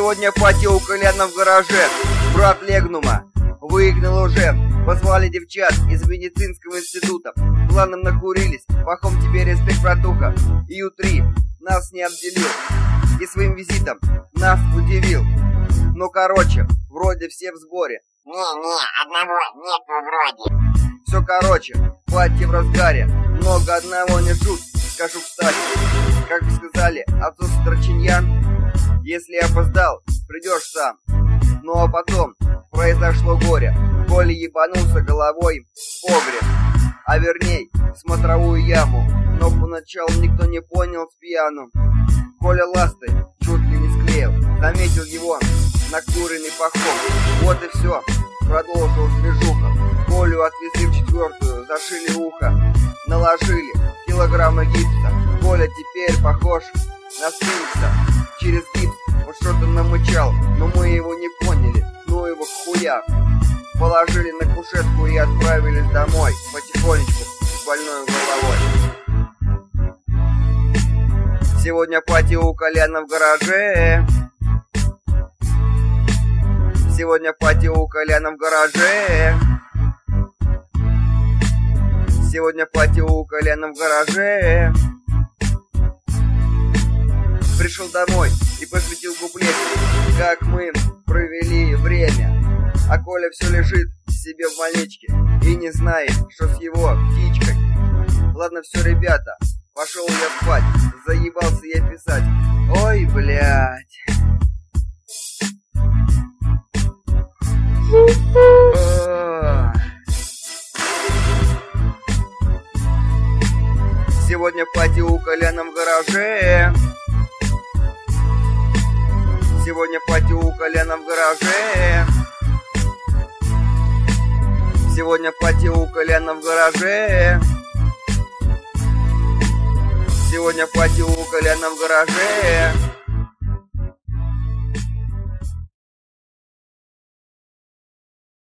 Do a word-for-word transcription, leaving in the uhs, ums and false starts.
Сегодня пати у Коляна в гараже. Брат Легнума выгнал уже. Позвали девчат из медицинского института. Планом накурились, пахом тебе респект, братуха. И ю три нас не обделил и своим визитом нас удивил. Ну короче, вроде все в сборе. Не-не, одного нету вроде. Все короче, пати в разгаре. Много одного не жут, скажу кстати. Как сказали отцу Строчиньян, если опоздал, придешь сам. Ну а потом произошло горе. Коля ебанулся головой в погреб, а верней в смотровую яму. Но поначалу никто не понял с пьяну. Коля ласты чуть ли не склеил, заметил его накуренный пахом. Вот и все, продолжил движуха. Колю отвезли в четвертую, зашили ухо, наложили килограммы гипса. Коля теперь похож на сфинкса. Через гипс он что-то намычал, но мы его не поняли, ну его хуя. Положили на кушетку и отправились домой, потихонечку, с больной головой. Сегодня пати у Коляна в гараже. Сегодня пати у Коляна в гараже. Сегодня пати у Коляна в гараже. Пришел домой и посвятил куплет, как мы провели время. А Коля все лежит себе в больничке и не знает, что с его птичкой. Ладно, все, ребята, пошел я спать. Заебался я писать. Ой, блядь. Сегодня пати у Коляна в гараже. Сегодня пати у Коляна в гараже. Сегодня пати у Коляна в гараже. Сегодня пати у Коляна в гараже.